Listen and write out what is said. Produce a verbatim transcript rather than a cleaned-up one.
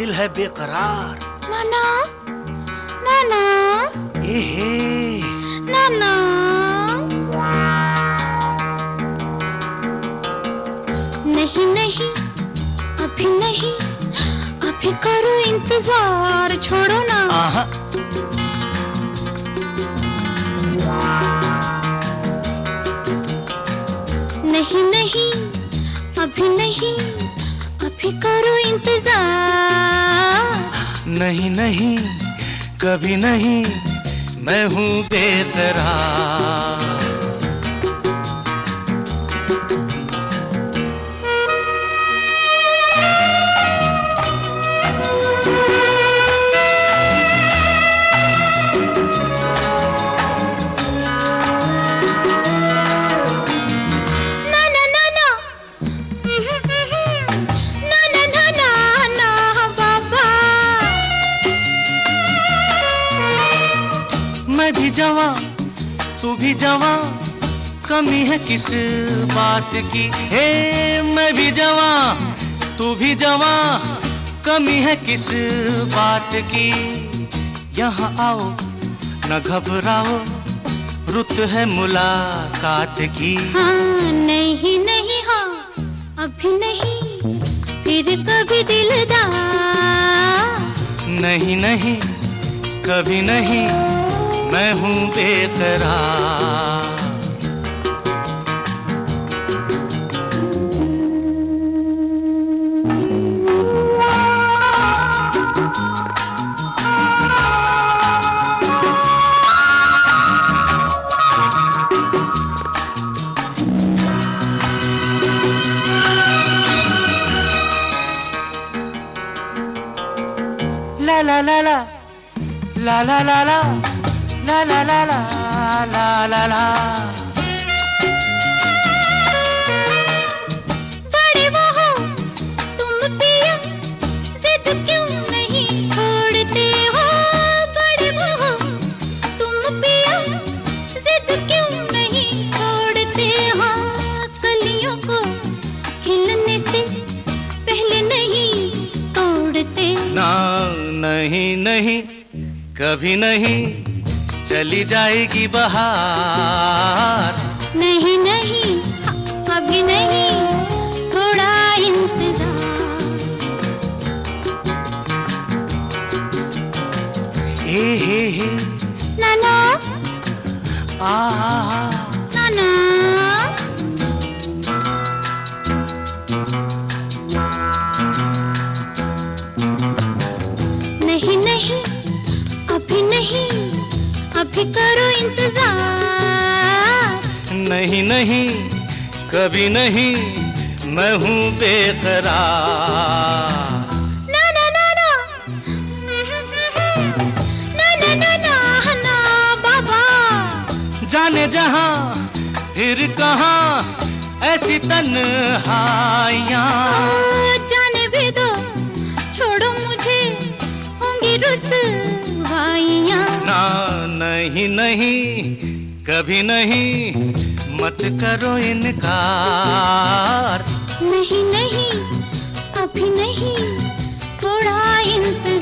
दिल है बेकरार। नाना नाना ए हे नाना, नहीं नहीं अभी नहीं, अभी करो इंतजार, छोड़ो ना। आहा नहीं नहीं अभी नहीं, अभी करो इंतजार। नहीं नहीं कभी नहीं, मैं हूँ बेकरार। मैं भी जवां तू भी जवां, कमी है किस बात की। हे मैं भी जवां तू भी जवां, कमी है किस बात की। यहाँ आओ न घबराओ, रुत है मुलाकात की। हाँ नहीं नहीं हाँ अभी नहीं, फिर कभी दिलदार। नहीं नहीं कभी नहीं, मैं हूँ बेकरार। ला ला ला ला ला ला ला ला ला ला ला ला ला ला ला। बड़े वो हो तुम पिया, जिद क्यों नहीं छोड़ते हो। बड़े वो हो तुम पिया, जिद क्यों नहीं छोड़ते हो। कलियों को खिलने से पहले नहीं तोड़ते। ना नहीं नहीं कभी नहीं, चली जाएगी बहार। नहीं नहीं अभी नहीं, थोड़ा इंतजार। हे हे हे नाना आ आ नाना, नहीं नहीं अभी नहीं, अभी करो इंतजार। नहीं नहीं कभी नहीं, मैं हूँ बेकरार। ना ना ना ना ना ना ना ना ना बाबा। जाने जहाँ फिर कहाँ ऐसी तन्हाइयाँ। जाने भी दो, छोड़ो मुझे, होंगी रुसवाइयाँ। ना नहीं नहीं कभी नहीं, मत करो इनकार। नहीं नहीं अभी नहीं, थोड़ा इंतजार।